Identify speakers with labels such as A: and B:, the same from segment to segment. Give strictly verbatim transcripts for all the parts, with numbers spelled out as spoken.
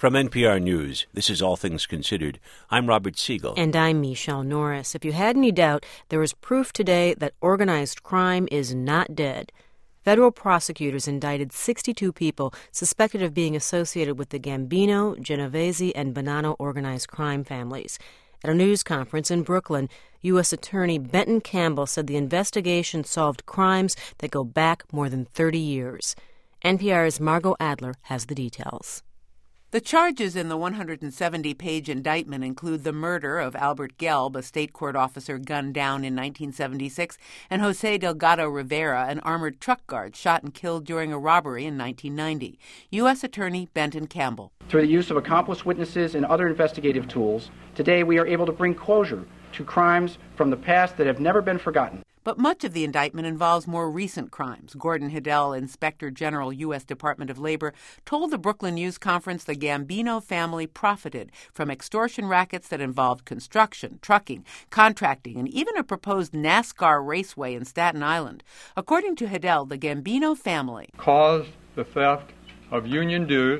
A: From N P R News, this is All Things Considered. I'm Robert Siegel.
B: And I'm Michelle Norris. If you had any doubt, there is proof today that organized crime is not dead. Federal prosecutors indicted sixty-two people suspected of being associated with the Gambino, Genovese, and Bonanno organized crime families. At a news conference in Brooklyn, U S. Attorney Benton Campbell said the investigation solved crimes that go back more than thirty years. N P R's Margot Adler has the details.
C: The charges in the one hundred seventy page indictment include the murder of Albert Gelb, a state court officer gunned down in nineteen seventy-six, and Jose Delgado Rivera, an armored truck guard shot and killed during a robbery in nineteen ninety. U S. Attorney Benton Campbell.
D: Through the use of accomplice witnesses and other investigative tools, today we are able to bring closure to crimes from the past that have never been forgotten.
C: But much of the indictment involves more recent crimes. Gordon Hidell, Inspector General, U S. Department of Labor, told the Brooklyn News Conference the Gambino family profited from extortion rackets that involved construction, trucking, contracting, and even a proposed NASCAR raceway in Staten Island. According to Hidell, the Gambino family
E: caused the theft of union dues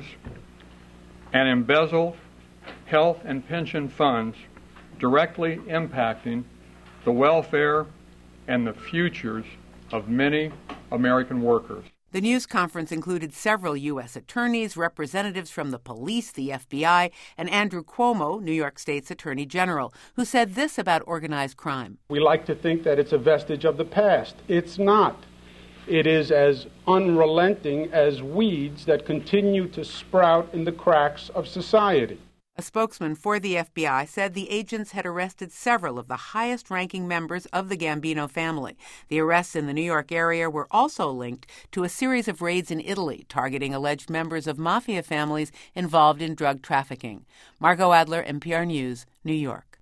E: and embezzled health and pension funds, directly impacting the welfare and the futures of many American workers.
C: The news conference included several U S attorneys, representatives from the police, the F B I, and Andrew Cuomo, New York State's Attorney General, who said this about organized crime.
F: We like to think that it's a vestige of the past. It's not. It is as unrelenting as weeds that continue to sprout in the cracks of society.
C: A spokesman for the F B I said the agents had arrested several of the highest-ranking members of the Gambino family. The arrests in the New York area were also linked to a series of raids in Italy targeting alleged members of mafia families involved in drug trafficking. Margot Adler, N P R News, New York.